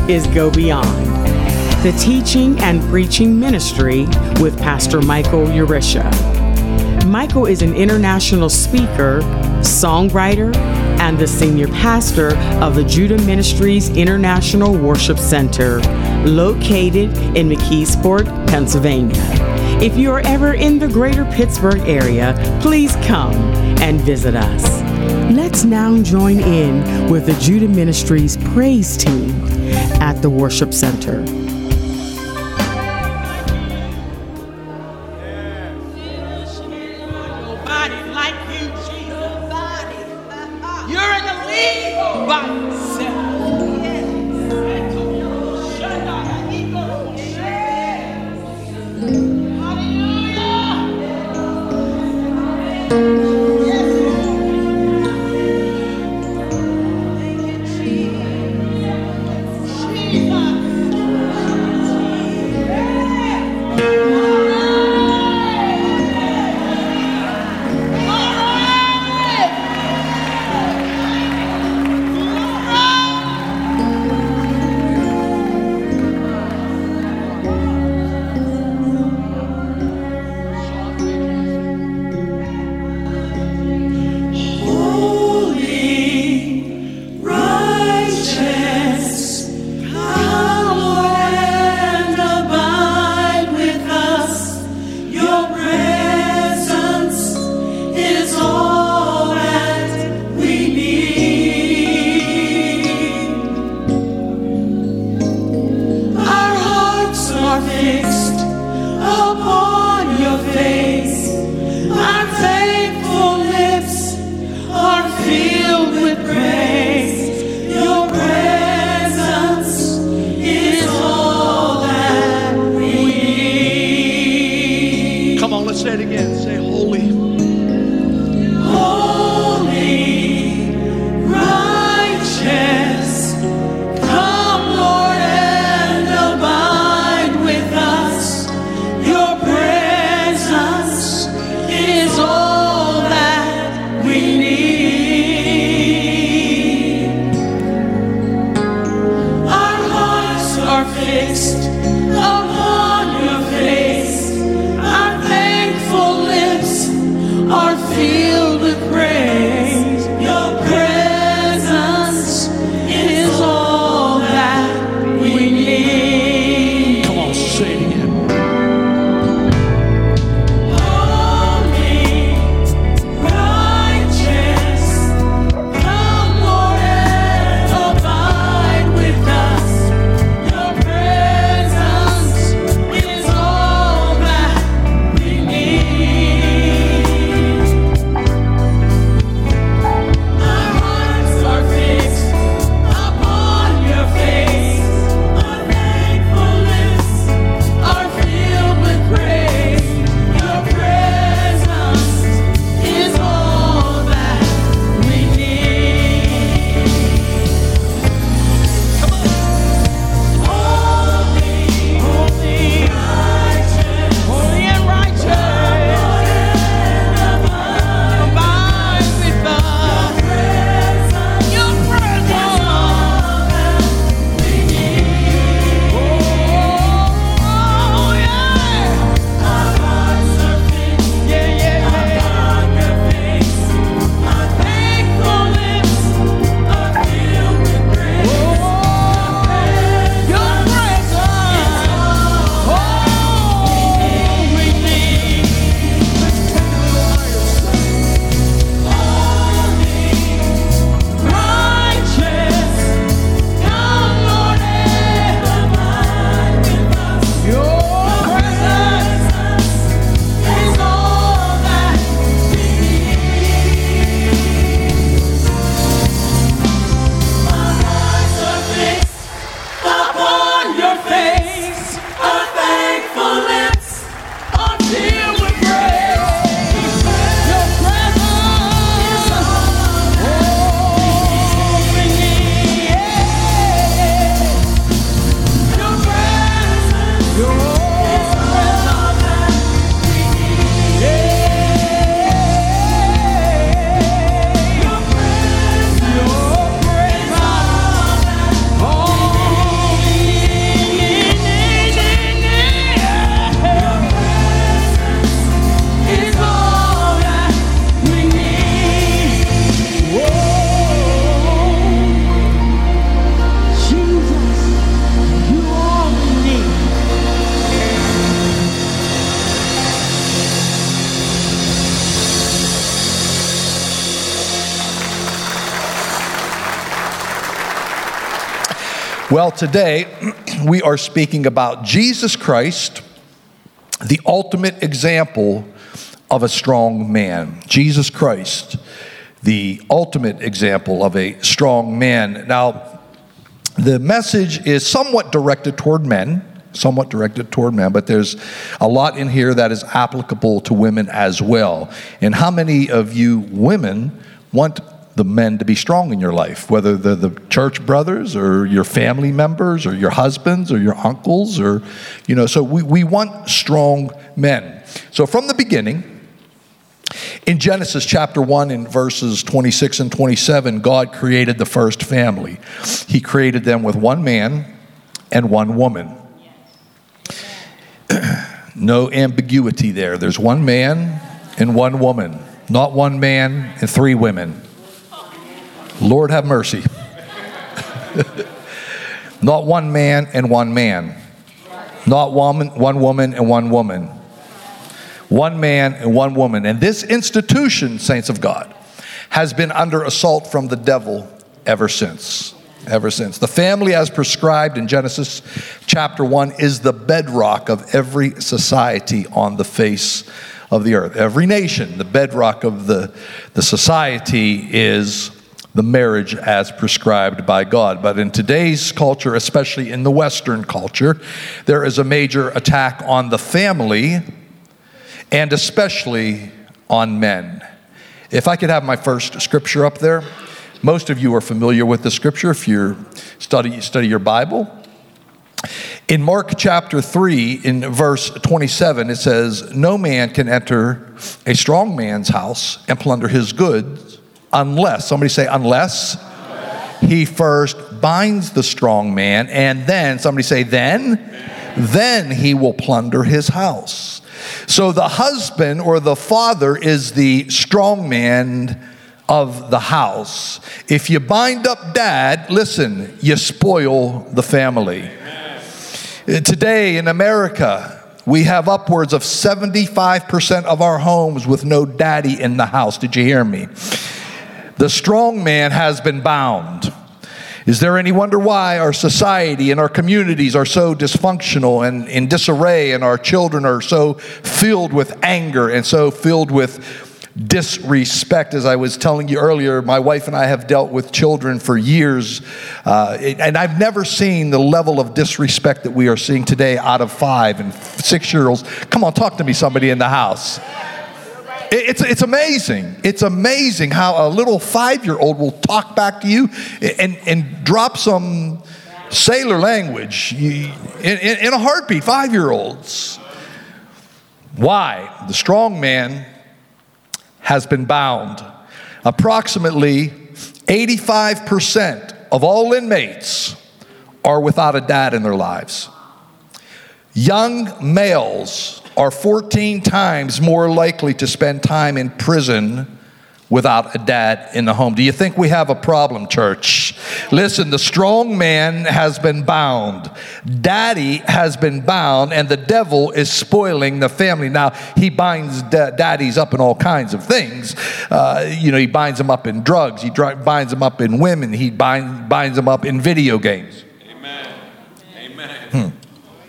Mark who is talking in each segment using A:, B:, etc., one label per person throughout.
A: is Go Beyond, the teaching and preaching ministry with Pastor Michael Urisha. Michael is an international speaker, songwriter, and the senior pastor of the Judah Ministries International Worship Center, located in McKeesport, Pennsylvania. If you are ever in the greater Pittsburgh area, please come and visit us. Let's now join in with the Judah Ministries praise team at the Worship Center.
B: Well, today we are speaking about Jesus Christ, the ultimate example of a strong man. Jesus Christ, the ultimate example of a strong man. Now, the message is somewhat directed toward men, but there's a lot in here that is applicable to women as well. And how many of you women want the men to be strong in your life, whether they're the church brothers or your family members or your husbands or your uncles, or, so we want strong men. So from the beginning, in Genesis chapter 1 in verses 26 and 27, God created the first family. He created them with one man and one woman. No ambiguity there. There's one man and one woman, not one man and three women. Lord have mercy. Not one man and one man. Not one woman and one woman. One man and one woman. And this institution, saints of God, has been under assault from the devil ever since. The family, as prescribed in Genesis chapter 1, is the bedrock of every society on the face of the earth. Every nation, the bedrock of the society is the marriage as prescribed by God. But in today's culture, especially in the Western culture, there is a major attack on the family and especially on men. If I could have my first scripture up there. Most of you are familiar with the scripture if you study your Bible. In Mark chapter 3, in verse 27, it says, "No man can enter a strong man's house and plunder his goods unless," somebody say unless, "he first binds the strong man, and then," somebody say then he will plunder his house." So the husband or the father is the strong man of the house. If you bind up dad, listen, you spoil the family. Today in America, we have upwards of 75% of our homes with no daddy in the house. Did you hear me? The strong man has been bound. Is there any wonder why our society and our communities are so dysfunctional and in disarray, and our children are so filled with anger and so filled with disrespect? As I was telling you earlier, my wife and I have dealt with children for years, and I've never seen the level of disrespect that we are seeing today out of 5 and 6-year-olds. Come on, talk to me, somebody in the house. It's amazing. It's amazing how a little 5-year-old will talk back to you and drop some sailor language in a heartbeat. 5-year-olds. Why? The strong man has been bound. Approximately 85% of all inmates are without a dad in their lives. Young males are 14 times more likely to spend time in prison without a dad in the home. Do you think we have a problem, church? Listen, the strong man has been bound. Daddy has been bound, and the devil is spoiling the family. Now, he binds daddies up in all kinds of things. He binds them up in drugs. He binds them up in women. He binds them up in video games. Amen.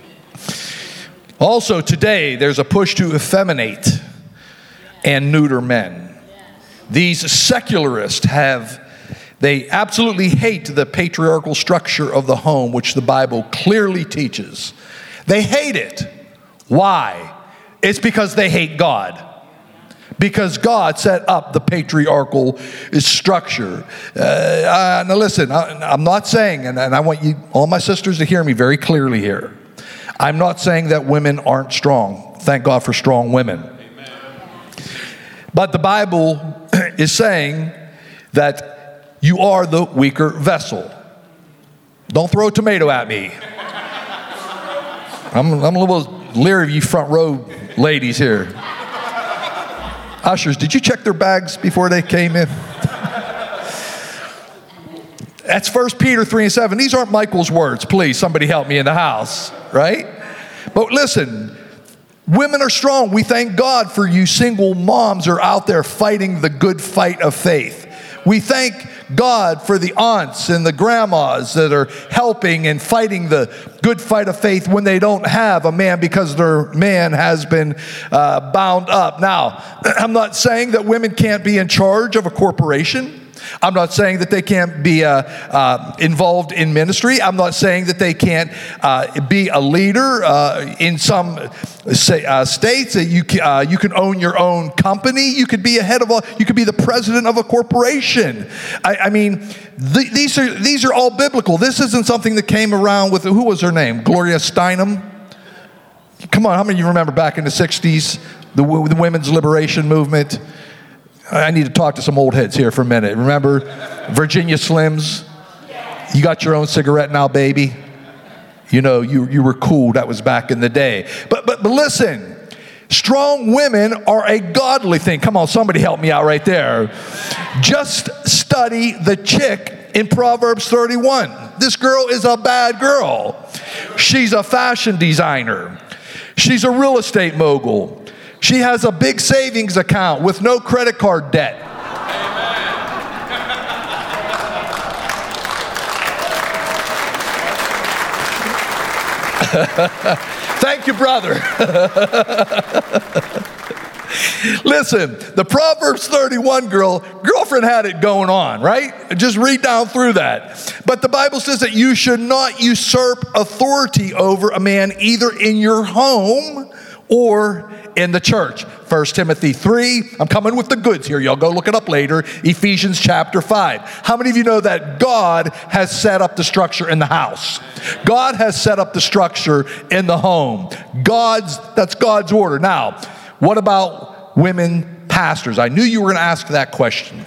B: Also today, there's a push to effeminate and neuter men. These secularists they absolutely hate the patriarchal structure of the home, which the Bible clearly teaches. They hate it. Why? It's because they hate God. Because God set up the patriarchal structure. Now listen, I'm not saying, and I want you, all my sisters, to hear me very clearly here. I'm not saying that women aren't strong. Thank God for strong women. Amen. But the Bible is saying that you are the weaker vessel. Don't throw a tomato at me. I'm a little leery of you front row ladies here. Ushers, did you check their bags before they came in? That's 1 Peter 3:7. These aren't Michael's words. Please, somebody help me in the house, right? But listen, women are strong. We thank God for you single moms who are out there fighting the good fight of faith. We thank God for the aunts and the grandmas that are helping and fighting the good fight of faith when they don't have a man because their man has been bound up. Now, I'm not saying that women can't be in charge of a corporation. I'm not saying that they can't be involved in ministry. I'm not saying that they can't be a leader in some states. That you can own your own company. You could be you could be the president of a corporation. I mean, these are all biblical. This isn't something that came around with, who was her name? Gloria Steinem. Come on, how many of you remember back in the 60s, the women's liberation movement? I need to talk to some old heads here for a minute. Remember Virginia Slims? You got your own cigarette now, baby. You know, you were cool. That was back in the day. But listen, strong women are a godly thing. Come on, somebody help me out right there. Just study the chick in Proverbs 31. This girl is a bad girl. She's a fashion designer. She's a real estate mogul. She has a big savings account with no credit card debt. Thank you, brother. Listen, the Proverbs 31 girlfriend had it going on, right? Just read down through that. But the Bible says that you should not usurp authority over a man either in your home or in the church. 1 Timothy 3, I'm coming with the goods here. Y'all go look it up later. Ephesians chapter 5. How many of you know that God has set up the structure in the house? God has set up the structure in the home. That's God's order. Now, what about women pastors? I knew you were going to ask that question.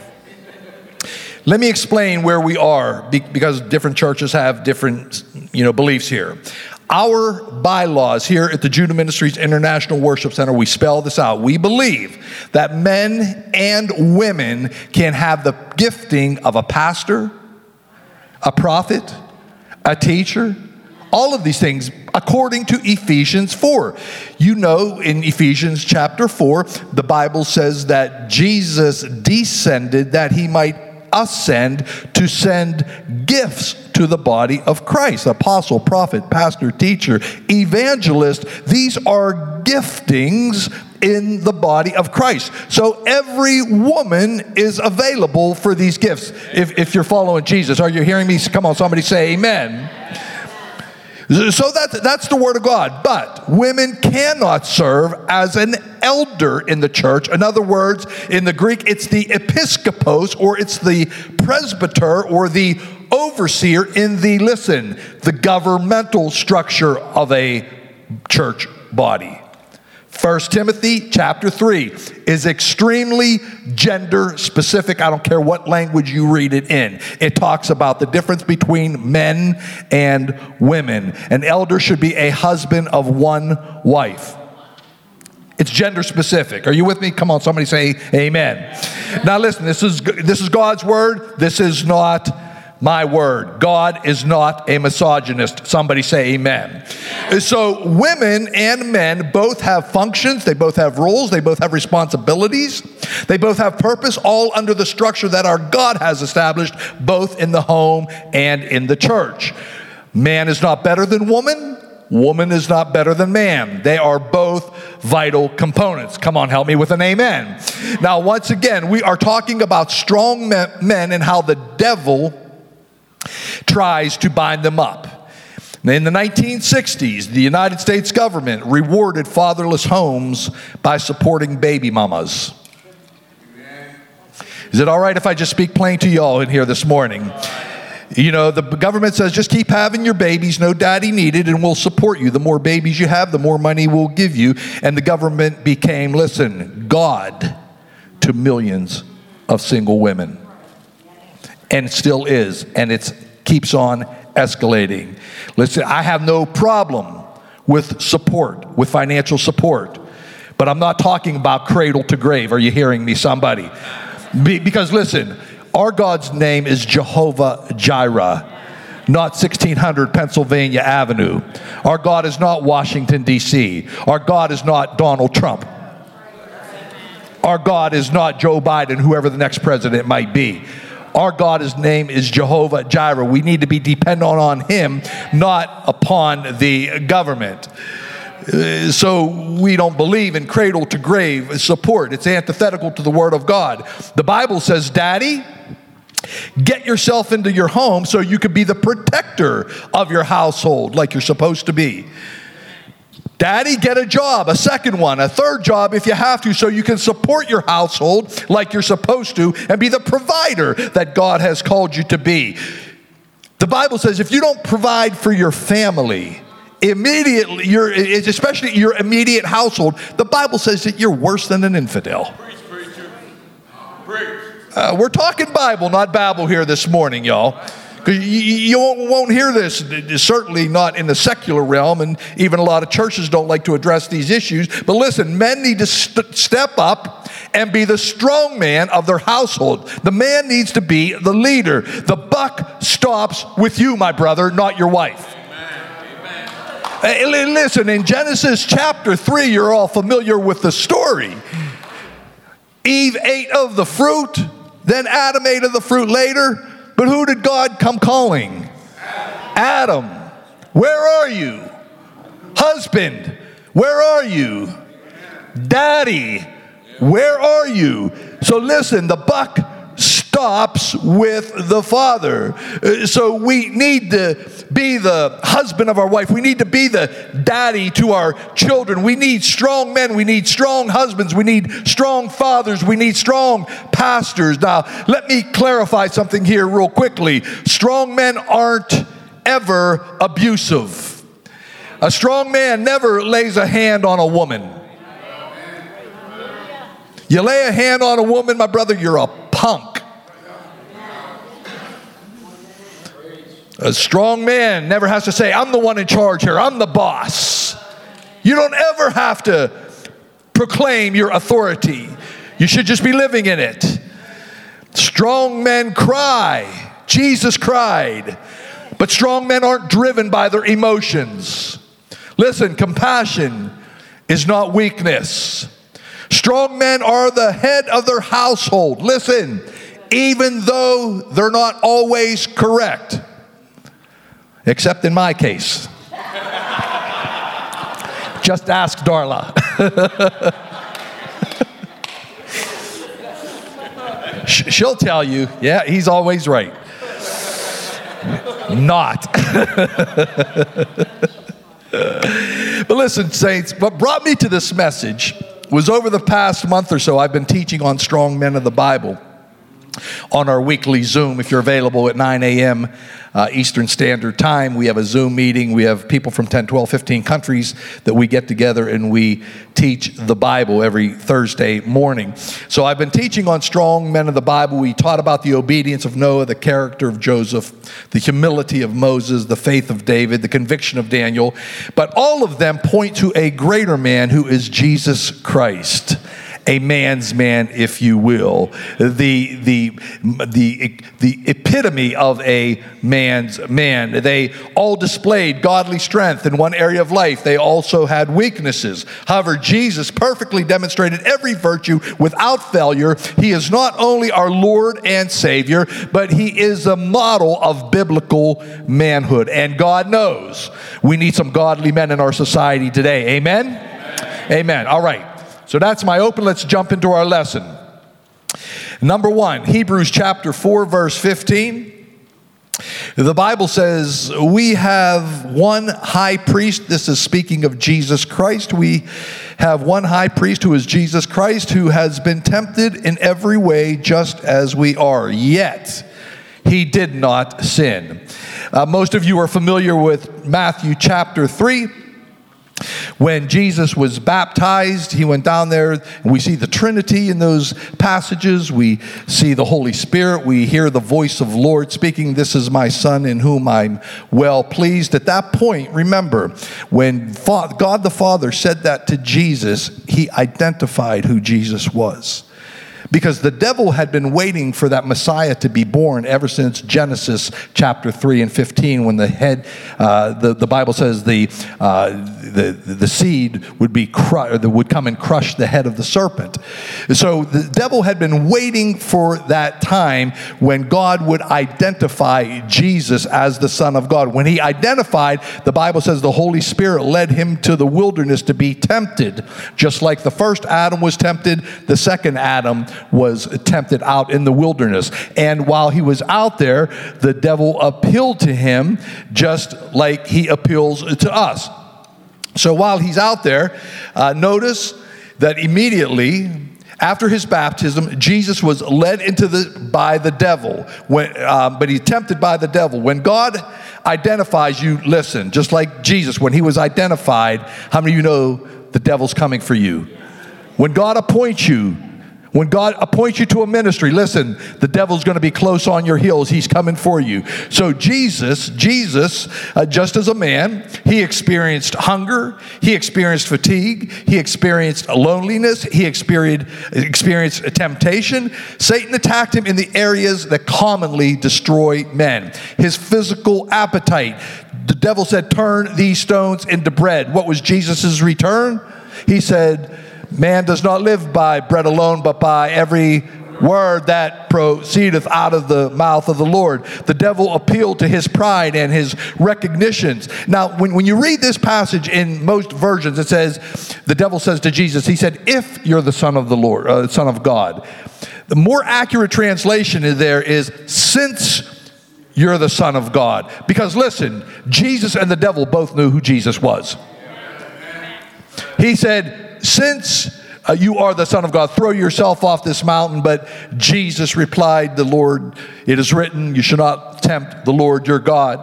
B: Let me explain where we are, because different churches have different, beliefs here. Our bylaws here at the Judah Ministries International Worship Center, we spell this out. We believe that men and women can have the gifting of a pastor, a prophet, a teacher, all of these things according to Ephesians 4. You know, in Ephesians chapter 4, the Bible says that Jesus descended that he might ascend to send gifts to the body of Christ. Apostle, prophet, pastor, teacher, evangelist. These are giftings in the body of Christ. So every woman is available for these gifts. If you're following Jesus, are you hearing me? Come on, somebody say amen. So that's the word of God. But women cannot serve as an elder in the church. In other words, in the Greek, it's the episkopos, or it's the presbyter, or the overseer in the governmental structure of a church body. 1 Timothy chapter 3 is extremely gender specific. I don't care what language you read it in. It talks about the difference between men and women. An elder should be a husband of one wife. It's gender specific. Are you with me? Come on, somebody say amen. Now listen, this is God's word. This is not my word. God is not a misogynist. Somebody say amen. So women and men both have functions. They both have roles. They both have responsibilities. They both have purpose, all under the structure that our God has established, both in the home and in the church. Man is not better than woman. Woman is not better than man. They are both vital components. Come on, help me with an amen. Now, once again, we are talking about strong men and how the devil tries to bind them up. In the 1960s, the United States government rewarded fatherless homes by supporting baby mamas. Is it all right if I just speak plain to y'all in here this morning? You know, the government says, just keep having your babies, no daddy needed, and we'll support you. The more babies you have, the more money we'll give you. And the government became, listen, God to millions of single women. And still is, and it keeps on escalating. Listen, I have no problem with support, with financial support, but I'm not talking about cradle to grave. Are you hearing me, somebody? Because listen, our God's name is Jehovah Jireh, not 1600 Pennsylvania Avenue. Our God is not Washington, D.C. Our God is not Donald Trump. Our God is not Joe Biden, whoever the next president might be. Our God's name is Jehovah Jireh. We need to be dependent on him, not upon the government. So we don't believe in cradle to grave support. It's antithetical to the Word of God. The Bible says, Daddy, get yourself into your home so you can be the protector of your household like you're supposed to be. Daddy, get a job, a second one, a third job if you have to, so you can support your household like you're supposed to and be the provider that God has called you to be. The Bible says if you don't provide for your family, immediately, especially your immediate household, the Bible says that you're worse than an infidel. We're talking Bible, not Babel here this morning, y'all. Because you won't hear this, certainly not in the secular realm, and even a lot of churches don't like to address these issues. But listen, men need to step up and be the strong man of their household. The man needs to be the leader. The buck stops with you, my brother, not your wife. Listen, in Genesis chapter 3, you're all familiar with the story. Eve ate of the fruit, then Adam ate of the fruit later. But who did God come calling? Adam. Where are you? Husband, where are you? Daddy, where are you? So listen, the buck stops with the father. So we need to be the husband of our wife. We need to be the daddy to our children. We need strong men. We need strong husbands. We need strong fathers. We need strong pastors. Now, let me clarify something here real quickly. Strong men aren't ever abusive. A strong man never lays a hand on a woman. You lay a hand on a woman, my brother, you're a punk. A strong man never has to say, I'm the one in charge here. I'm the boss. You don't ever have to proclaim your authority. You should just be living in it. Strong men cry. Jesus cried. But strong men aren't driven by their emotions. Listen, compassion is not weakness. Strong men are the head of their household. Listen, even though they're not always correct. Except in my case. Just ask Darla. She'll tell you, yeah, he's always right. Not. But listen, saints, what brought me to this message was over the past month or so, I've been teaching on strong men of the Bible on our weekly Zoom. If you're available at 9 a.m. Eastern Standard Time, we have a Zoom meeting. We have people from 10, 12, 15 countries that we get together and we teach the Bible every Thursday morning. So I've been teaching on strong men of the Bible. We taught about the obedience of Noah, the character of Joseph, the humility of Moses, the faith of David, the conviction of Daniel. But all of them point to a greater man who is Jesus Christ. A man's man, if you will, the epitome of a man's man. They all displayed godly strength in one area of life. They also had weaknesses. However, Jesus perfectly demonstrated every virtue without failure. He is not only our Lord and Savior, but he is a model of biblical manhood. And God knows we need some godly men in our society today. Amen? Amen. All right. So that's my open. Let's jump into our lesson. Number one, Hebrews chapter 4, verse 15. The Bible says, we have one high priest. This is speaking of Jesus Christ. We have one high priest who is Jesus Christ, who has been tempted in every way just as we are. Yet he did not sin. Most of you are familiar with Matthew chapter 3. When Jesus was baptized, he went down there, and we see the Trinity in those passages. We see the Holy Spirit. We hear the voice of the Lord speaking, "This is my Son in whom I'm well pleased." At that point, remember, when God the Father said that to Jesus, he identified who Jesus was. because the devil had been waiting for that Messiah to be born ever since Genesis chapter 3 and 15, when the Bible says the seed would come and crush the head of the serpent. So the devil had been waiting for that time when God would identify Jesus as the Son of God. When he identified, the Bible says the Holy Spirit led him to the wilderness to be tempted. Just like the first Adam was tempted, the second Adam was tempted out in the wilderness. And while he was out there, the devil appealed to him just like he appeals to us. So while he's out there, notice that immediately after his baptism, Jesus was led by the devil, but he's tempted by the devil. When God identifies you, listen, just like Jesus, when he was identified, how many of you know the devil's coming for you? When God appoints you to a ministry, listen, the devil's going to be close on your heels. He's coming for you. So Jesus, just as a man, he experienced hunger, he experienced fatigue, he experienced loneliness, he experienced temptation. Satan attacked him in the areas that commonly destroy men. His physical appetite. The devil said, turn these stones into bread. What was Jesus' return? He said, man does not live by bread alone, but by every word that proceedeth out of the mouth of the Lord. The devil appealed to his pride and his recognitions. Now, when you read this passage in most versions, it says, the devil says to Jesus, he said, if you're the Son of the Lord, Son of God. The more accurate translation there is, since you're the Son of God. Because listen, Jesus and the devil both knew who Jesus was. He said, since you are the Son of God, throw yourself off this mountain. But Jesus replied, the Lord, it is written, you shall not tempt the Lord your God.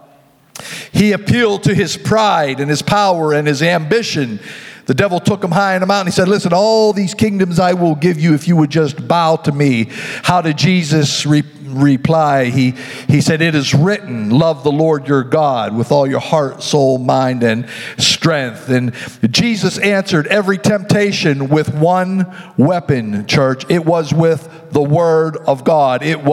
B: He appealed to his pride and his power and his ambition. The devil took him high on a mountain. He said, listen, all these kingdoms I will give you if you would just bow to me. How did Jesus reply? He said, it is written, love the Lord your God with all your heart, soul, mind, and strength. And Jesus answered every temptation with one weapon, church. It was with the word of God. It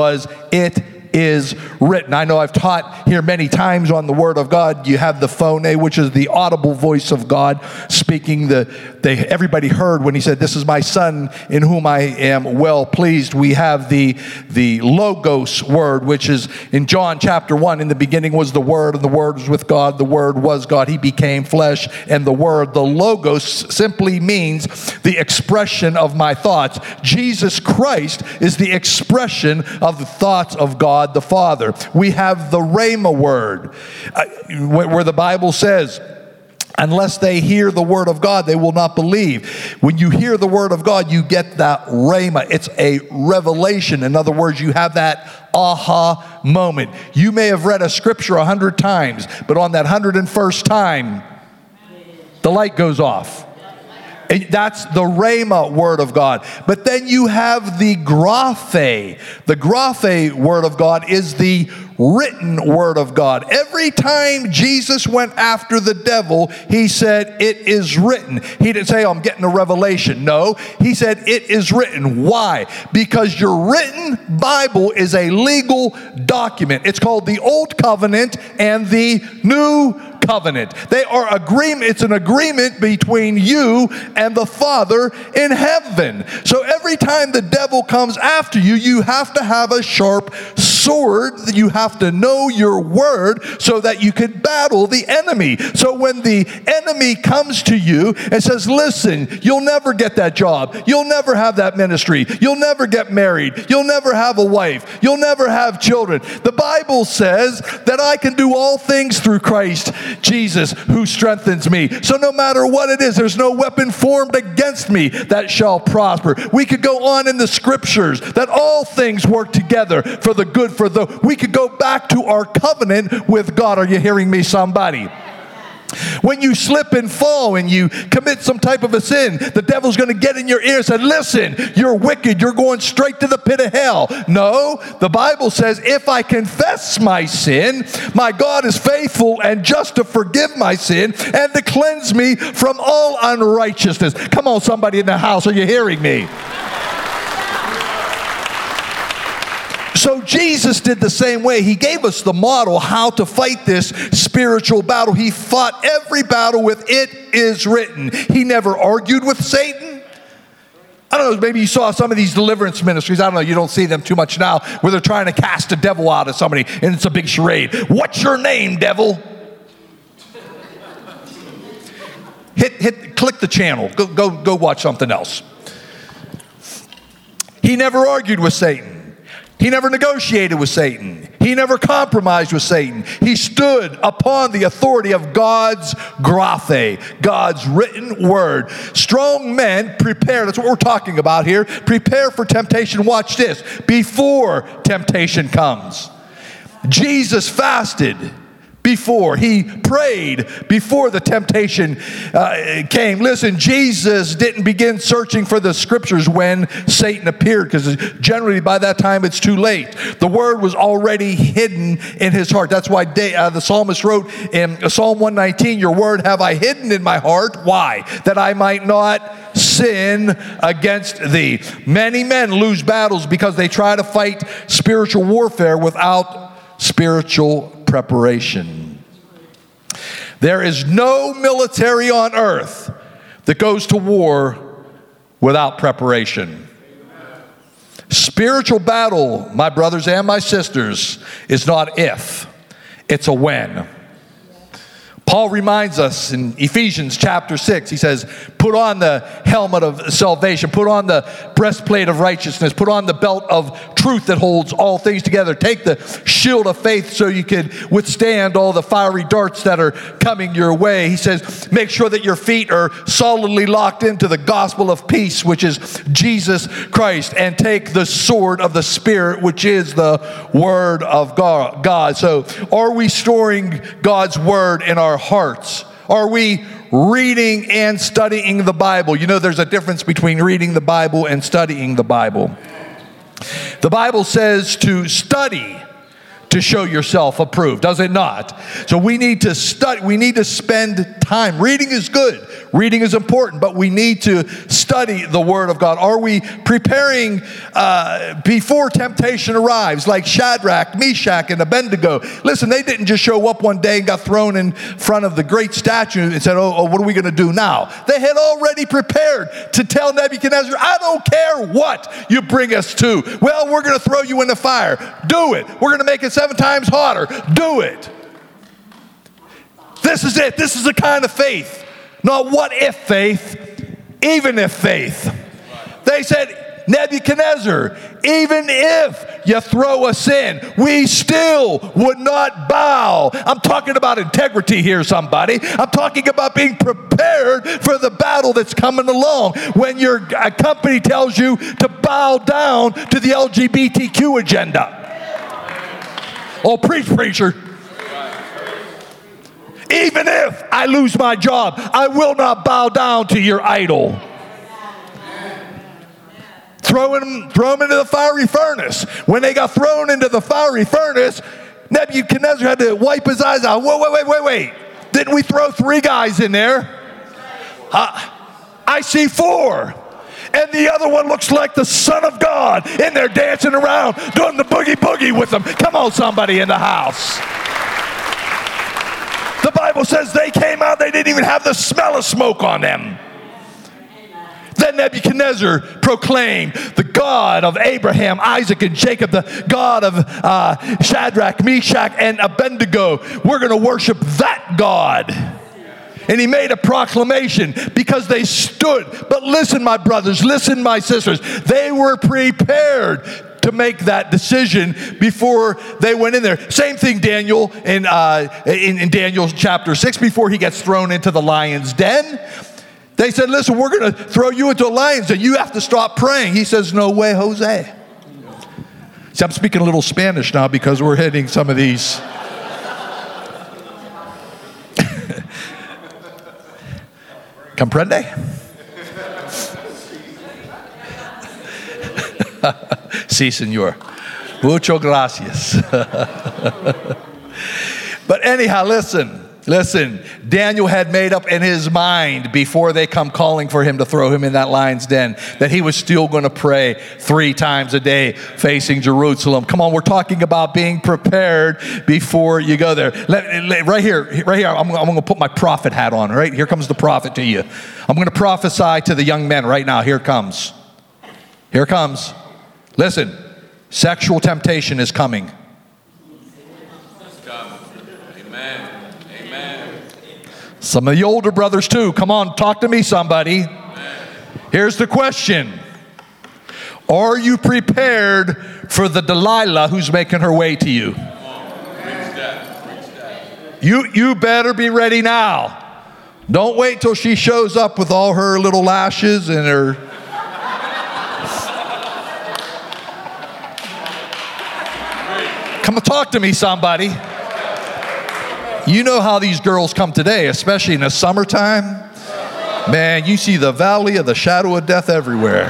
B: is written. I know I've taught here many times on the word of God. You have the phone, which is the audible voice of God speaking. Everybody heard when he said, this is my son in whom I am well pleased. We have the logos word, which is in John chapter 1. In the beginning was the word, and the word was with God. The word was God. He became flesh, and the word, the logos, simply means the expression of my thoughts. Jesus Christ is the expression of the thoughts of God the Father. We have the Rhema word, where the Bible says, unless they hear the word of God, they will not believe. When you hear the word of God, you get that rhema. It's a revelation. In other words, you have that aha moment. You may have read a scripture 100 times, but on that 101st time, the light goes off. And that's the Rhema word of God. But then you have the Graphe. The Graphe word of God is the written word of God. Every time Jesus went after the devil, he said, it is written. He didn't say, I'm getting a revelation. No, he said, it is written. Why? Because your written Bible is a legal document. It's called the Old Covenant and the New Covenant. They are agreement. It's an agreement between you and the Father in heaven. So every time the devil comes after you, you have to have a sharp sword. You have to know your word so that you can battle the enemy. So when the enemy comes to you and says, listen, you'll never get that job. You'll never have that ministry. You'll never get married. You'll never have a wife. You'll never have children. The Bible says that I can do all things through Christ Jesus who strengthens me. So no matter what it is, there's no weapon formed against me that shall prosper. We could go on in the scriptures that all things work together for the good for the. We could go back to our covenant with God. Are you hearing me, somebody? When you slip and fall and you commit some type of a sin, the devil's going to get in your ear and say, listen, you're wicked. You're going straight to the pit of hell. No, the Bible says, if I confess my sin, my God is faithful and just to forgive my sin and to cleanse me from all unrighteousness. Come on, somebody in the house, are you hearing me? So Jesus did the same way. He gave us the model how to fight this spiritual battle. He fought every battle with "it is written." He never argued with Satan. I don't know, maybe you saw some of these deliverance ministries. I don't know, you don't see them too much now, where they're trying to cast a devil out of somebody, and it's a big charade. What's your name, devil? Click the channel. Go watch something else. He never argued with Satan. He never negotiated with Satan. He never compromised with Satan. He stood upon the authority of God's graphe, God's written word. Strong men prepare, that's what we're talking about here, prepare for temptation. Watch this, before temptation comes. Jesus fasted before. He prayed before the temptation came. Listen, Jesus didn't begin searching for the scriptures when Satan appeared, because generally by that time it's too late. The word was already hidden in his heart. That's why the psalmist wrote in Psalm 119, "Your word have I hidden in my heart." Why? That I might not sin against thee. Many men lose battles because they try to fight spiritual warfare without spiritual preparation. There is no military on earth that goes to war without preparation. Spiritual battle, my brothers and my sisters, is not if, it's a when. Paul reminds us in Ephesians chapter 6, he says, put on the helmet of salvation, put on the breastplate of righteousness, put on the belt of truth that holds all things together. Take the shield of faith so you can withstand all the fiery darts that are coming your way. He says, make sure that your feet are solidly locked into the gospel of peace, which is Jesus Christ, and take the sword of the Spirit, which is the word of God. So are we storing God's word in our hearts? Are we reading and studying the Bible? You know, there's a difference between reading the Bible and studying the Bible. The Bible says to study to show yourself approved, does it not? So we need to study, we need to spend time. Reading is good. Reading is important, but we need to study the Word of God. Are we preparing before temptation arrives, like Shadrach, Meshach, and Abednego? Listen, they didn't just show up one day and got thrown in front of the great statue and said, oh, what are we going to do now? They had already prepared to tell Nebuchadnezzar, I don't care what you bring us to. Well, we're going to throw you in the fire. Do it. We're going to make it 7 times hotter. Do it. This is it. This is the kind of faith. Not what if faith, even if faith. They said, Nebuchadnezzar, even if you throw us in, we still would not bow. I'm talking about integrity here, somebody. I'm talking about being prepared for the battle that's coming along. When your company tells you to bow down to the LGBTQ agenda. Oh, preach, preacher. Even if I lose my job, I will not bow down to your idol. Throw them into the fiery furnace. When they got thrown into the fiery furnace, Nebuchadnezzar had to wipe his eyes out. Wait. Didn't we throw 3 guys in there? I see 4. And the other one looks like the Son of God in there dancing around, doing the boogie with them. Come on, somebody in the house. The Bible says they came out, they didn't even have the smell of smoke on them. Then Nebuchadnezzar proclaimed, the God of Abraham, Isaac, and Jacob, the God of Shadrach, Meshach, and Abednego, we're going to worship that God. And he made a proclamation because they stood. But listen, my brothers, listen, my sisters, they were prepared to make that decision before they went in there. Same thing Daniel in Daniel chapter 6, before he gets thrown into the lion's den. They said, listen, we're going to throw you into a lion's den. You have to stop praying. He says, no way, Jose. See, I'm speaking a little Spanish now because we're hitting some of these. Comprende? Sí, señor. Muchas gracias. But anyhow, listen. Listen, Daniel had made up in his mind before they come calling for him to throw him in that lion's den that he was still going to pray 3 times a day facing Jerusalem. Come on, we're talking about being prepared before you go there. Right here, I'm going to put my prophet hat on, right? Here comes the prophet to you. I'm going to prophesy to the young men right now. Here it comes. Here it comes. Listen, sexual temptation is coming. Some of the older brothers too. Come on, talk to me, somebody. Here's the question. Are you prepared for the Delilah who's making her way to you? You better be ready now. Don't wait till she shows up with all her little lashes and her... Come on, talk to me, somebody. You know how these girls come today, especially in the summertime. Man, you see the valley of the shadow of death everywhere.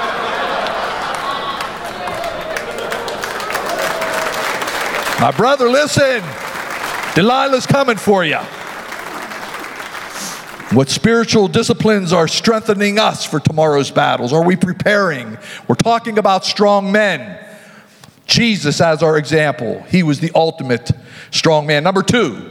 B: My brother, listen. Delilah's coming for you. What spiritual disciplines are strengthening us for tomorrow's battles? Are we preparing? We're talking about strong men. Jesus as our example. He was the ultimate strong man. Number 2.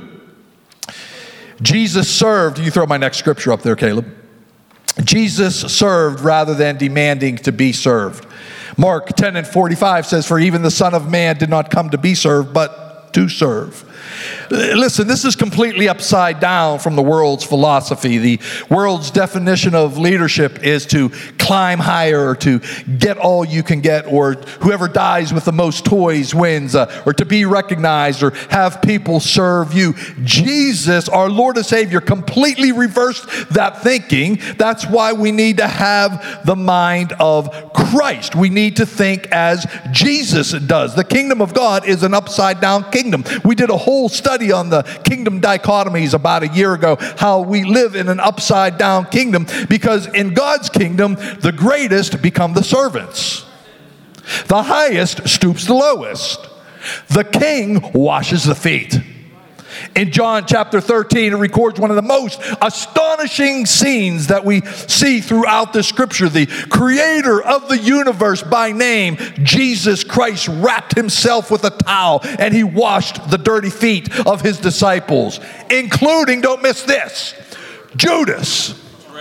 B: Jesus served. You throw my next scripture up there, Caleb. Jesus served rather than demanding to be served. Mark 10:45 says, "For even the Son of Man did not come to be served, but to serve." Listen, this is completely upside down from the world's philosophy. The world's definition of leadership is to climb higher, or to get all you can get, or whoever dies with the most toys wins, or to be recognized, or have people serve you. Jesus, our Lord and Savior, completely reversed that thinking. That's why we need to have the mind of Christ. We need to think as Jesus does. The kingdom of God is an upside down kingdom. We did a whole study on the kingdom dichotomies about a year ago, how we live in an upside down kingdom, because in God's kingdom, the greatest become the servants. The highest stoops the lowest. The king washes the feet. In John chapter 13, it records one of the most astonishing scenes that we see throughout the scripture. The creator of the universe by name, Jesus Christ, wrapped himself with a towel and he washed the dirty feet of his disciples, including, don't miss this, Judas,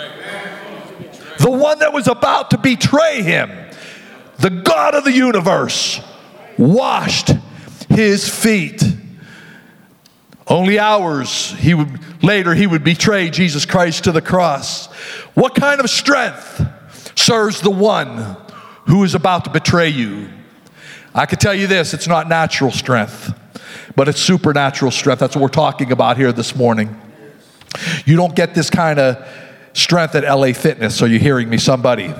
B: the one that was about to betray him. The God of the universe washed his feet. Only hours later, he would betray Jesus Christ to the cross. What kind of strength serves the one who is about to betray you? I can tell you this, it's not natural strength, but it's supernatural strength. That's what we're talking about here this morning. You don't get this kind of strength at LA Fitness. Are you hearing me, somebody?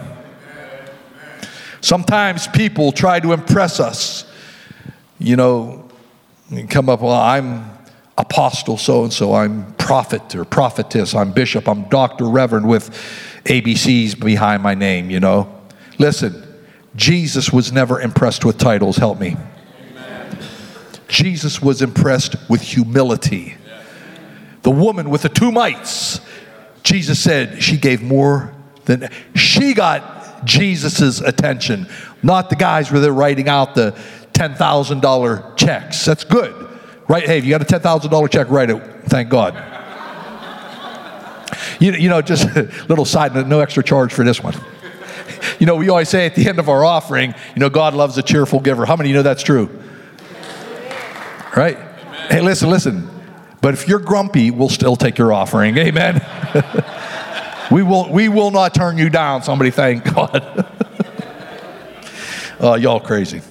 B: Sometimes people try to impress us. You know, you come up, well, I'm apostle so-and-so, I'm prophet or prophetess, I'm bishop, I'm Dr. Reverend with ABCs behind my name, you know. Listen, Jesus was never impressed with titles, help me. Amen. Jesus was impressed with humility. Yeah. The woman with the 2 mites, Jesus said she gave more than, she got Jesus's attention, not the guys where they're writing out the $10,000 checks. That's good. Right? Hey, if you got a $10,000 check, write it. Thank God. You know, just a little side note, no extra charge for this one. You know, we always say at the end of our offering, you know, God loves a cheerful giver. How many of you know that's true? Right? Amen. Hey, listen. But if you're grumpy, we'll still take your offering. Amen. We will not turn you down. Somebody thank God. Oh, y'all crazy.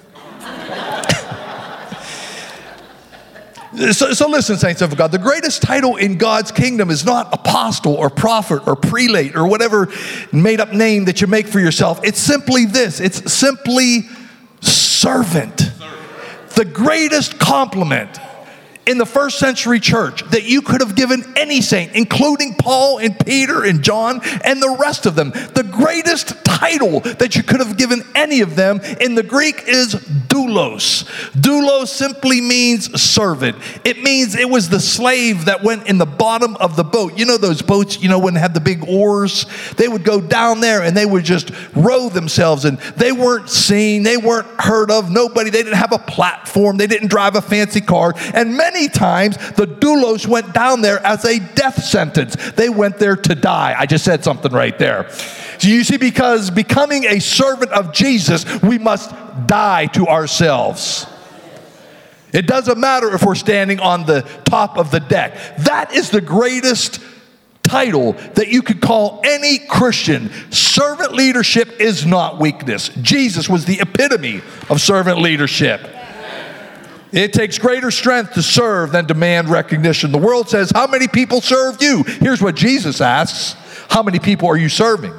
B: So listen, saints of God, the greatest title in God's kingdom is not apostle or prophet or prelate or whatever made up name that you make for yourself. It's simply this. It's simply servant. The greatest compliment in the first century church that you could have given any saint, including Paul and Peter and John and the rest of them. The greatest title that you could have given any of them in the Greek is doulos. Doulos simply means servant. It means it was the slave that went in the bottom of the boat. You know those boats, when they have the big oars? They would go down there and they would just row themselves, and they weren't seen, they weren't heard of, they didn't have a platform, they didn't drive a fancy car, and many times the doulos went down there as a death sentence. They went there to die. I just said something right there. So you see, because becoming a servant of Jesus, we must die to ourselves. It doesn't matter if we're standing on the top of the deck. That is the greatest title that you could call any Christian. Servant leadership is not weakness. Jesus was the epitome of servant leadership. It takes greater strength to serve than demand recognition. The world says, how many people serve you? Here's what Jesus asks: how many people are you serving?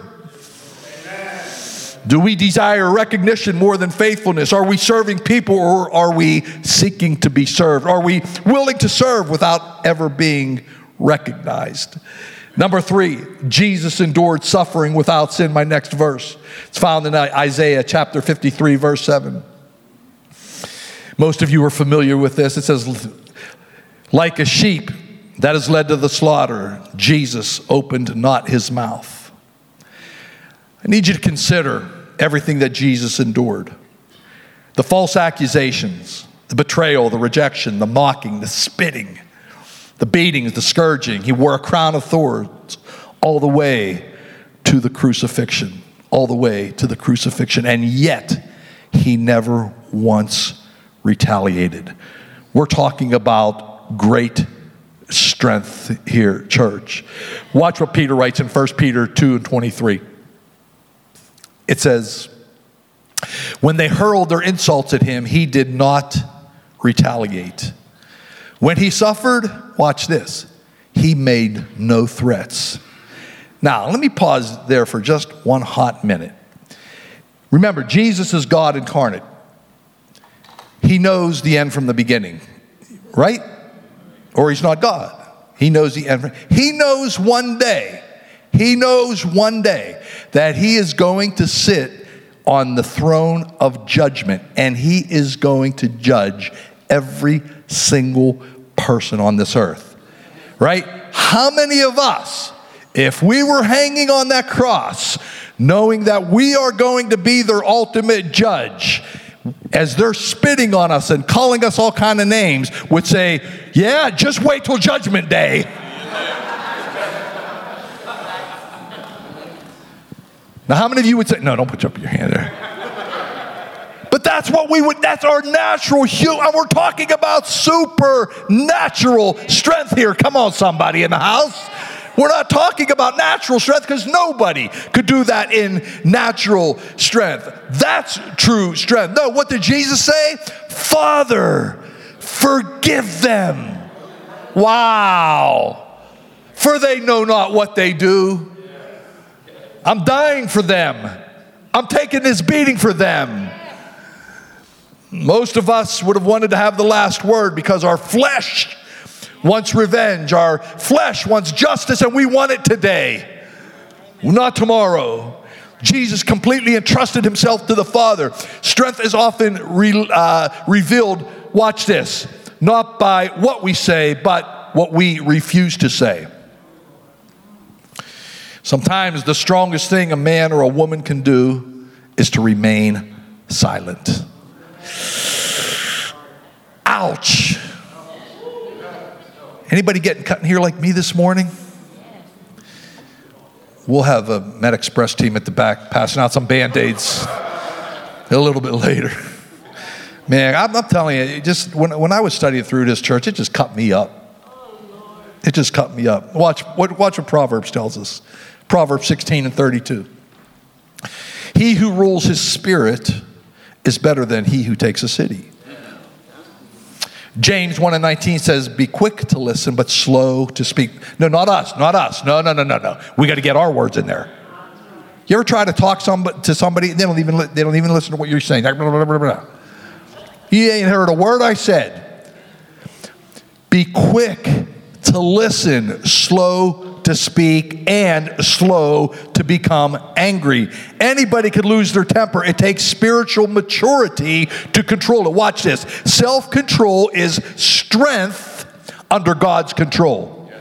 B: Do we desire recognition more than faithfulness? Are we serving people, or are we seeking to be served? Are we willing to serve without ever being recognized? Number 3, Jesus endured suffering without sin. My next verse. It's found in Isaiah chapter 53, verse 7. Most of you are familiar with this. It says, like a sheep that is led to the slaughter, Jesus opened not his mouth. I need you to consider everything that Jesus endured. The false accusations, the betrayal, the rejection, the mocking, the spitting, the beatings, the scourging. He wore a crown of thorns all the way to the crucifixion. All the way to the crucifixion. And yet, he never once retaliated. We're talking about great strength here, church. Watch what Peter writes in 1 Peter 2:23. It says, when they hurled their insults at him, he did not retaliate. When he suffered, watch this, he made no threats. Now, let me pause there for just one hot minute. Remember, Jesus is God incarnate. He knows the end from the beginning, right? Or he's not God. He knows the end. He knows one day that he is going to sit on the throne of judgment, and he is going to judge every single person on this earth, right? How many of us, if we were hanging on that cross, knowing that we are going to be their ultimate judge, as they're spitting on us and calling us all kind of names, would say, yeah, just wait till Judgment Day. Now, how many of you would say, no, don't put up your hand there. But that's what we would, that's our natural human, and we're talking about supernatural strength here. Come on, somebody in the house. We're not talking about natural strength, because nobody could do that in natural strength. That's true strength. No, what did Jesus say? Father, forgive them. Wow. For they know not what they do. I'm dying for them. I'm taking this beating for them. Most of us would have wanted to have the last word, because our flesh wants revenge. Our flesh wants justice, and we want it today, not tomorrow. Jesus completely entrusted himself to the Father. Strength is often revealed, watch this, not by what we say, but what we refuse to say. Sometimes the strongest thing a man or a woman can do is to remain silent. Ouch. Anybody getting cut in here like me this morning? We'll have a MedExpress team at the back passing out some Band-Aids a little bit later. Man, I'm telling you, it just when I was studying through this, church, it just cut me up. It just cut me up. Watch what Proverbs tells us. Proverbs 16:32. He who rules his spirit is better than he who takes a city. James 1:19 says, be quick to listen, but slow to speak. No, not us. No. We got to get our words in there. You ever try to talk to somebody, they don't even listen to what you're saying. You ain't heard a word I said. Be quick to listen, slow to speak, and slow to become angry. Anybody could lose their temper. It takes spiritual maturity to control it. Watch this. Self-control is strength under God's control.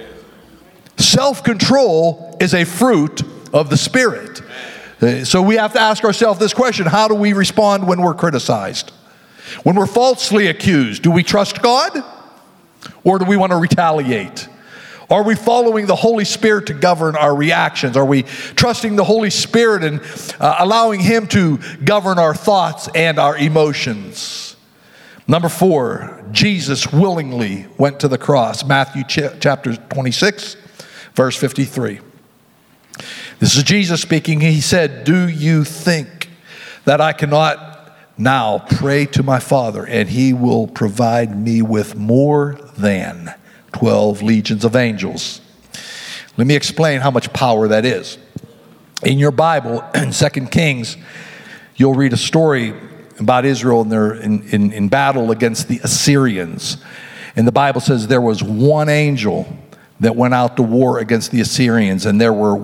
B: Self-control is a fruit of the Spirit. So we have to ask ourselves this question: how do we respond when we're criticized? When we're falsely accused, do we trust God? Or do we want to retaliate? Are we following the Holy Spirit to govern our reactions? Are we trusting the Holy Spirit and allowing Him to govern our thoughts and our emotions? Number 4, Jesus willingly went to the cross. Matthew chapter 26, verse 53. This is Jesus speaking. He said, "Do you think that I cannot now pray to my Father, and He will provide me with more than 12 legions of angels?" Let me explain how much power that is. In your Bible, in 2 Kings, you'll read a story about Israel, and they're in battle against the Assyrians. And the Bible says there was one angel that went out to war against the Assyrians, and there were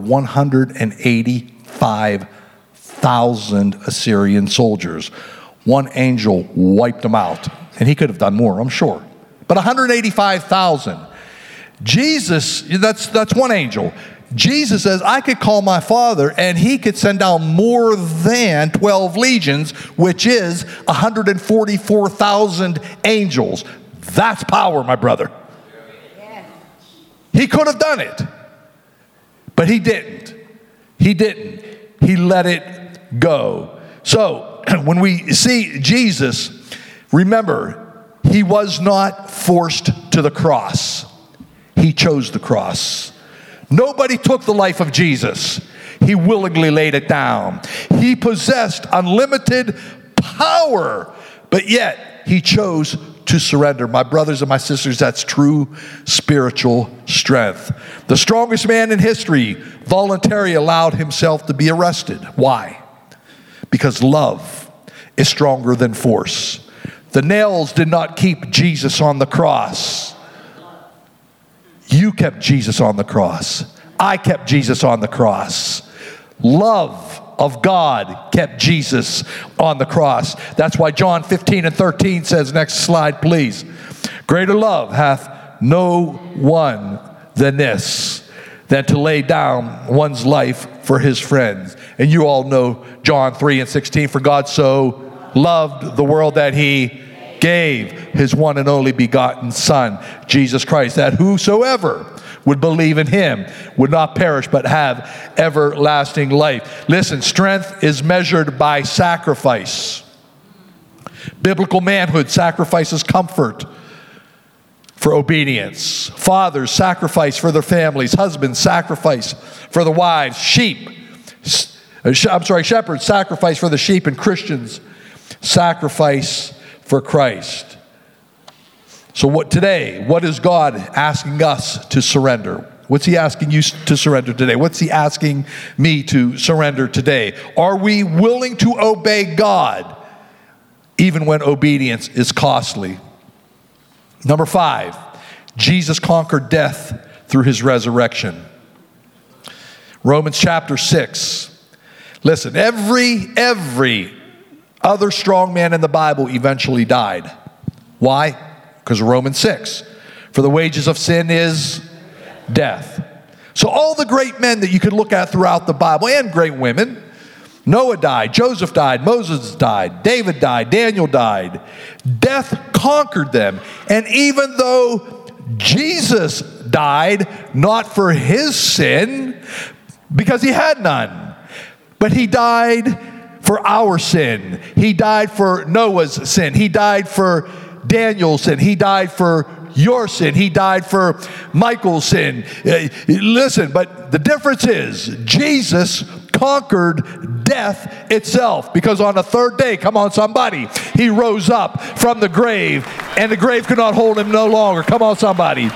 B: 185,000 Assyrian soldiers. One angel wiped them out. And he could have done more, I'm sure. But 185,000. Jesus, that's one angel. Jesus says, I could call my Father and He could send down more than 12 legions, which is 144,000 angels. That's power, my brother. He could have done it. But He didn't. He didn't. He let it go. So, when we see Jesus, remember, He was not forced to the cross. He chose the cross. Nobody took the life of Jesus. He willingly laid it down. He possessed unlimited power, but yet He chose to surrender. My brothers and my sisters, that's true spiritual strength. The strongest man in history voluntarily allowed himself to be arrested. Why? Because love is stronger than force. The nails did not keep Jesus on the cross. You kept Jesus on the cross. I kept Jesus on the cross. Love of God kept Jesus on the cross. That's why John 15:13 says, next slide please, greater love hath no one than this, than to lay down one's life for his friends. And you all know John 3:16, for God so loved the world that He gave His one and only begotten Son, Jesus Christ, that whosoever would believe in Him would not perish but have everlasting life. Listen, strength is measured by sacrifice. Biblical manhood sacrifices comfort for obedience. Fathers sacrifice for their families. Husbands sacrifice for the wives. Shepherds sacrifice for the sheep, and Christians sacrifice for Christ. So what is God asking us to surrender? What's He asking you to surrender today? What's He asking me to surrender today? Are we willing to obey God even when obedience is costly? Number 5, Jesus conquered death through His resurrection. Romans chapter 6. Listen, every other strong man in the Bible eventually died. Why? Because of Romans 6. For the wages of sin is death. So all the great men that you could look at throughout the Bible, and great women, Noah died, Joseph died, Moses died, David died, Daniel died. Death conquered them. And even though Jesus died not for His sin, because He had none, but He died for our sin. He died for Noah's sin. He died for Daniel's sin. He died for your sin. He died for Michael's sin. Listen, but the difference is Jesus conquered death itself, because on the third day, come on somebody, He rose up from the grave, and the grave could not hold Him no longer. Come on somebody.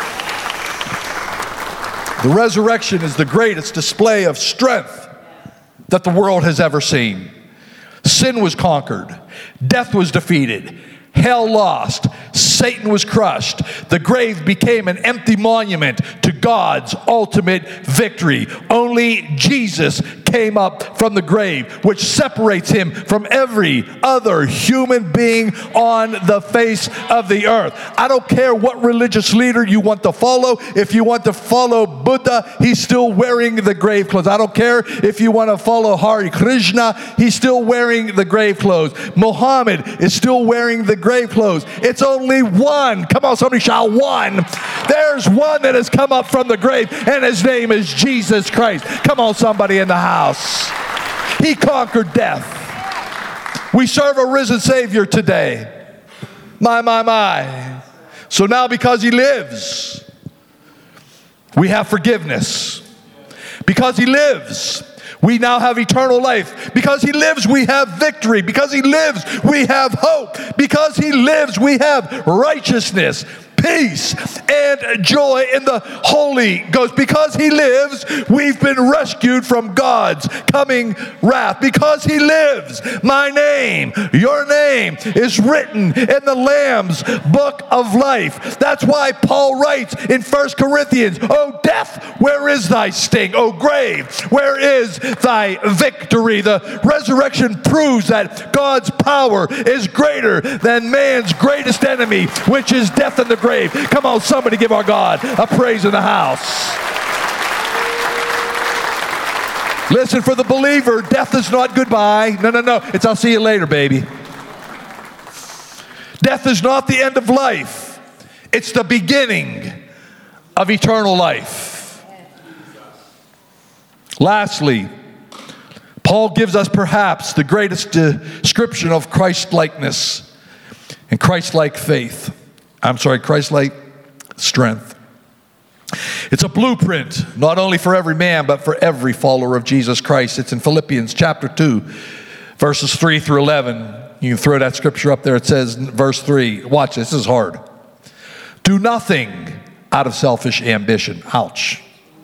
B: The resurrection is the greatest display of strength that the world has ever seen. Sin was conquered. Death was defeated. Hell lost. Satan was crushed. The grave became an empty monument to God's ultimate victory. Only Jesus came up from the grave, which separates him from every other human being on the face of the earth. I don't care what religious leader you want to follow. If you want to follow Buddha, he's still wearing the grave clothes. I don't care if you want to follow Hare Krishna, he's still wearing the grave clothes. Muhammad is still wearing the grave clothes. It's only one. Come on, somebody shout one. There's one that has come up from the grave, and his name is Jesus Christ. Come on, somebody in the house. He conquered death. We serve a risen Savior today. My. So now because he lives, we have forgiveness. Because he lives, we now have eternal life. Because he lives, we have victory. Because he lives, we have hope. Because he lives, we have righteousness, peace, and joy in the Holy Ghost. Because he lives, we've been rescued from God's coming wrath. Because he lives, my name, your name is written in the Lamb's book of life. That's why Paul writes in 1 Corinthians, "O death, where is thy sting? O grave, where is thy victory?" The resurrection proves that God's power is greater than man's greatest enemy, which is death and the grave. Come on, somebody give our God a praise in the house. Listen, for the believer, death is not goodbye. No. It's I'll see you later, baby. Death is not the end of life. It's the beginning of eternal life. Lastly, Paul gives us perhaps the greatest description of Christ-likeness and Christ-like faith. Christ-like strength. It's a blueprint, not only for every man, but for every follower of Jesus Christ. It's in Philippians chapter 2, verses 3 through 11. You can throw that scripture up there. It says, verse 3, watch this is hard. Do nothing out of selfish ambition, ouch,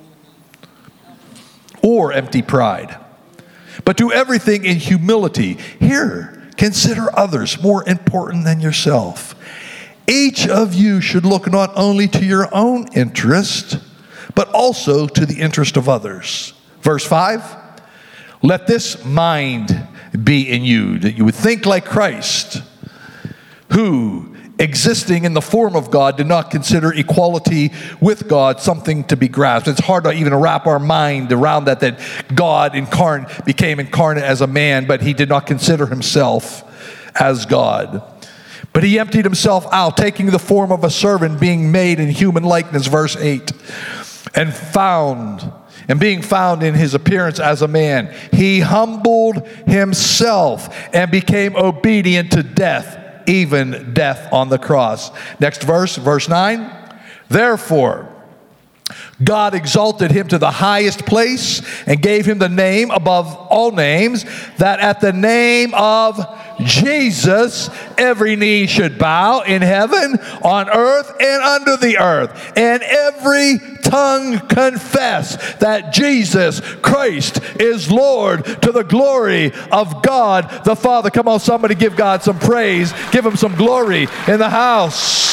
B: or empty pride, but do everything in humility. Here, consider others more important than yourself. Each of you should look not only to your own interest, but also to the interest of others. Verse 5, let this mind be in you, that you would think like Christ, who, existing in the form of God, did not consider equality with God something to be grasped. It's hard to even wrap our mind around that God became incarnate as a man, but he did not consider himself as God. But he emptied himself out, taking the form of a servant, being made in human likeness, verse 8, and being found in his appearance as a man, he humbled himself and became obedient to death, even death on the cross. Next verse, verse 9. Therefore, God exalted him to the highest place and gave him the name above all names, that at the name of Jesus every knee should bow in heaven, on earth, and under the earth, and every tongue confess that Jesus Christ is Lord, to the glory of God the Father. Come on, somebody give God some praise. Give him some glory in the house.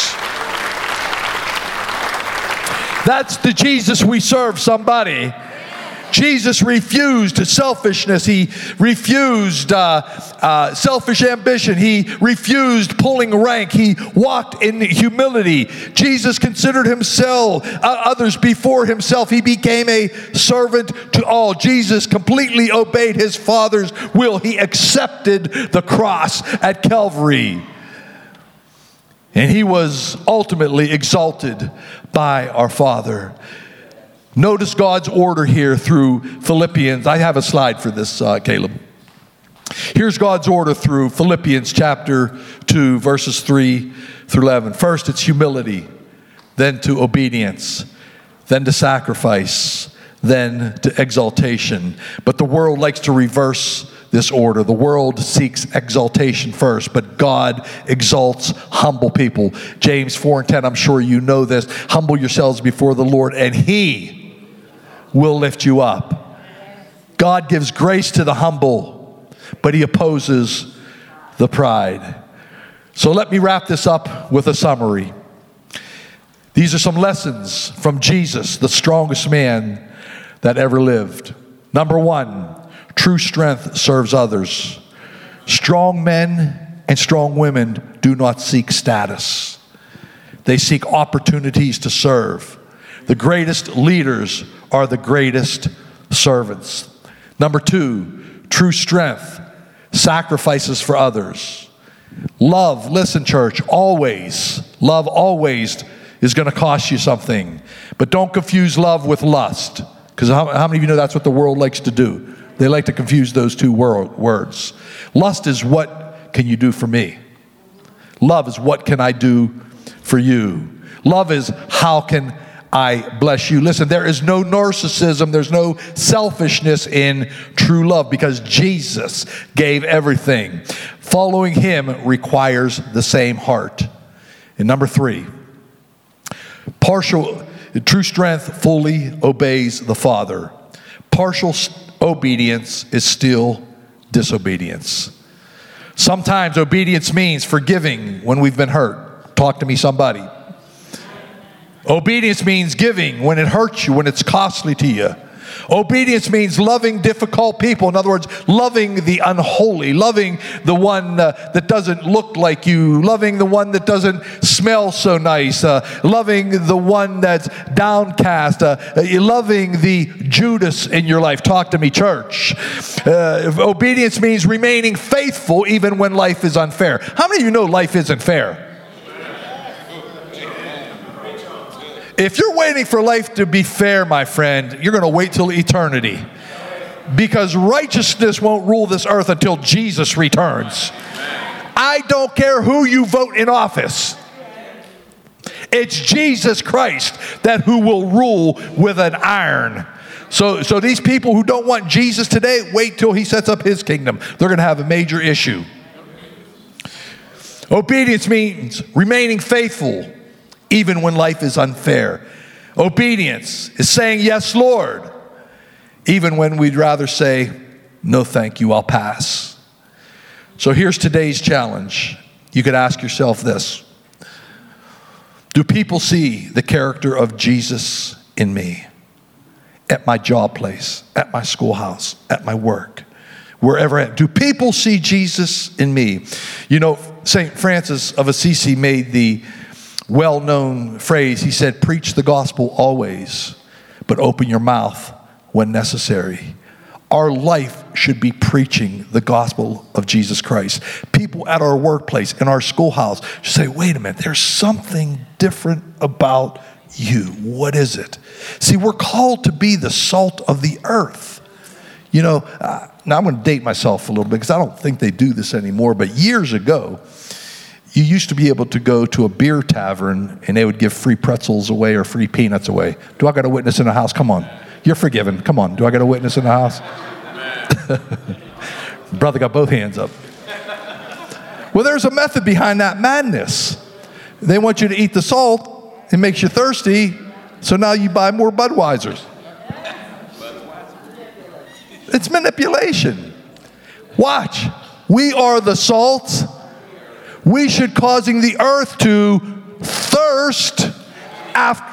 B: That's the Jesus we serve, somebody. Jesus refused selfishness. He refused selfish ambition. He refused pulling rank. He walked in humility. Jesus considered himself, others before himself. He became a servant to all. Jesus completely obeyed his Father's will. He accepted the cross at Calvary. And he was ultimately exalted by our Father. Notice God's order here through Philippians. I have a slide for this, Caleb. Here's God's order through Philippians chapter 2, verses 3 through 11. First, it's humility, then to obedience, then to sacrifice, then to exaltation. But the world likes to reverse this order. The world seeks exaltation first, but God exalts humble people. James 4:10, I'm sure you know this. Humble yourselves before the Lord, and he will lift you up. God gives grace to the humble, but he opposes the pride. So let me wrap this up with a summary. These are some lessons from Jesus, the strongest man that ever lived. Number one, true strength serves others. Strong men and strong women do not seek status. They seek opportunities to serve. The greatest leaders are the greatest servants. Number two, true strength sacrifices for others. Love, listen church, love always is going to cost you something. But don't confuse love with lust. Because how many of you know that's what the world likes to do? They like to confuse those two words. Lust is what can you do for me? Love is what can I do for you? Love is how can I bless you. Listen, there is no narcissism, there's no selfishness in true love because Jesus gave everything. Following him requires the same heart. And number three, true strength fully obeys the Father. Partial obedience is still disobedience. Sometimes obedience means forgiving when we've been hurt. Talk to me, somebody. Obedience means giving when it hurts you, when it's costly to you. Obedience means loving difficult people. In other words, loving the unholy, loving the one that doesn't look like you, loving the one that doesn't smell so nice, loving the one that's downcast, loving the Judas in your life. Talk to me, church. Obedience means remaining faithful even when life is unfair. How many of you know life isn't fair? If you're waiting for life to be fair, my friend, you're going to wait till eternity. Because righteousness won't rule this earth until Jesus returns. I don't care who you vote in office. It's Jesus Christ who will rule with an iron. So these people who don't want Jesus today, wait till he sets up his kingdom. They're going to have a major issue. Obedience means remaining faithful even when life is unfair. Obedience is saying, yes, Lord, even when we'd rather say, no, thank you, I'll pass. So here's today's challenge. You could ask yourself this. Do people see the character of Jesus in me? At my job place, at my schoolhouse, at my work, wherever I am. Do people see Jesus in me? You know, St. Francis of Assisi made the well-known phrase. He said, preach the gospel always, but open your mouth when necessary. Our life should be preaching the gospel of Jesus Christ. People at our workplace, in our schoolhouse, should say, wait a minute, there's something different about you. What is it? See, we're called to be the salt of the earth. You know, now I'm going to date myself a little bit because I don't think they do this anymore, but years ago, you used to be able to go to a beer tavern and they would give free pretzels away or free peanuts away. Do I got a witness in the house? Come on. You're forgiven. Come on. Do I got a witness in the house? Brother got both hands up. Well, there's a method behind that madness. They want you to eat the salt. It makes you thirsty. So now you buy more Budweisers. It's manipulation. Watch. We are the salt. We should causing the earth to thirst after.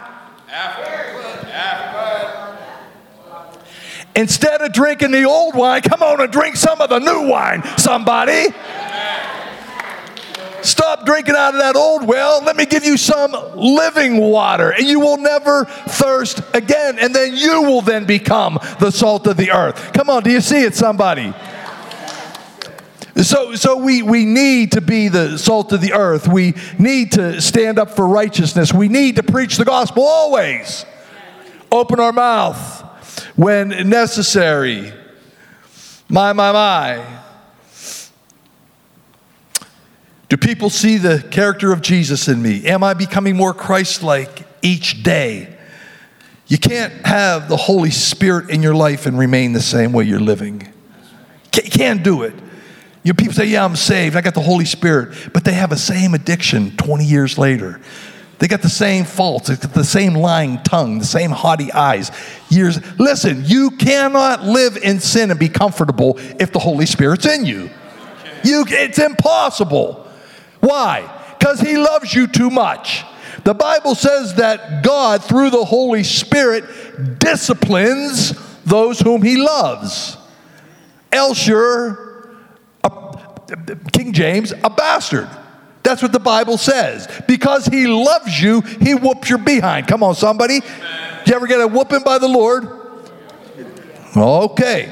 B: Instead of drinking the old wine, come on and drink some of the new wine, somebody. Stop drinking out of that old well. Let me give you some living water, and you will never thirst again. And then you will then become the salt of the earth. Come on, do you see it, somebody? So we need to be the salt of the earth. We need to stand up for righteousness. We need to preach the gospel always. Open our mouth when necessary. My. Do people see the character of Jesus in me? Am I becoming more Christ-like each day? You can't have the Holy Spirit in your life and remain the same way you're living. You can't do it. You know, people say, yeah, I'm saved. I got the Holy Spirit. But they have the same addiction 20 years later. They got the same faults. They got the same lying tongue, the same haughty eyes. Listen, you cannot live in sin and be comfortable if the Holy Spirit's in you. It's impossible. Why? Because he loves you too much. The Bible says that God, through the Holy Spirit, disciplines those whom he loves. Else you're, King James, a bastard. That's what the Bible says. Because he loves you, he whoops your behind. Come on, somebody. Did you ever get a whooping by the Lord? Okay.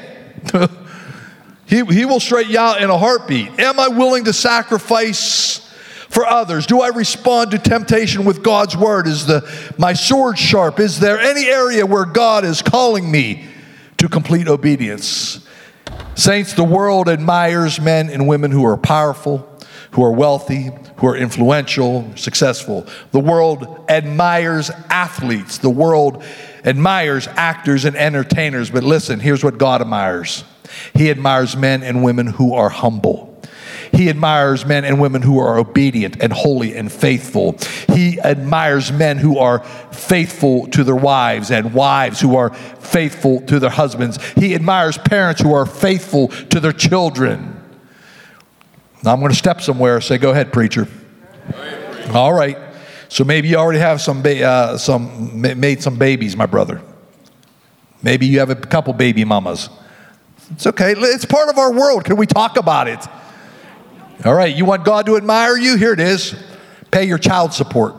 B: He will straighten you out in a heartbeat. Am I willing to sacrifice for others? Do I respond to temptation with God's word? Is my sword sharp? Is there any area where God is calling me to complete obedience? Saints, the world admires men and women who are powerful, who are wealthy, who are influential, successful. The world admires athletes. The world admires actors and entertainers. But listen, here's what God admires. He admires men and women who are humble. He admires men and women who are obedient and holy and faithful. He admires men who are faithful to their wives and wives who are faithful to their husbands. He admires parents who are faithful to their children. Now I'm going to step somewhere. Say, go ahead, preacher. All right. So maybe you already have made some babies, my brother. Maybe you have a couple baby mamas. It's okay. It's part of our world. Can we talk about it? All right. You want God to admire you? Here it is. Pay your child support.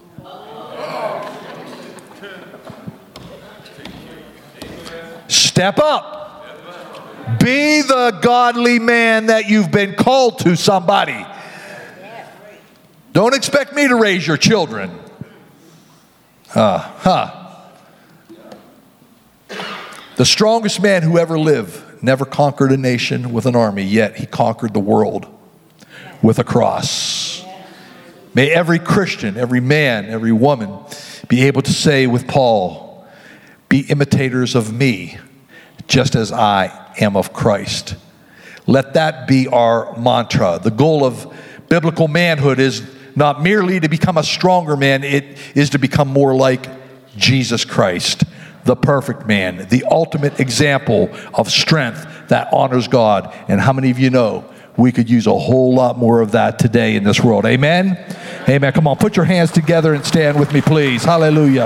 B: Step up. Be the godly man that you've been called to, somebody. Don't expect me to raise your children. The strongest man who ever lived never conquered a nation with an army, yet he conquered the world with a cross. May every Christian, every man, every woman be able to say with Paul, be imitators of me, just as I am of Christ. Let that be our mantra. The goal of biblical manhood is not merely to become a stronger man, it is to become more like Jesus Christ, the perfect man, the ultimate example of strength that honors God. And how many of you know we could use a whole lot more of that today in this world? Amen? Amen. Come on, put your hands together and stand with me, please. Hallelujah.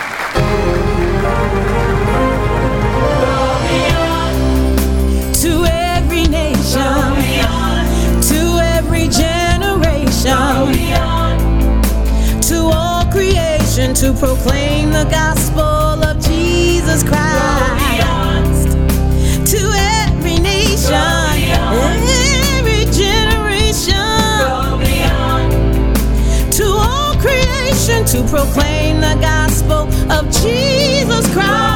C: To every nation, to every generation, to all creation, to proclaim the gospel of Jesus Christ. To every nation, every generation, to all creation, to proclaim the gospel of Jesus Christ.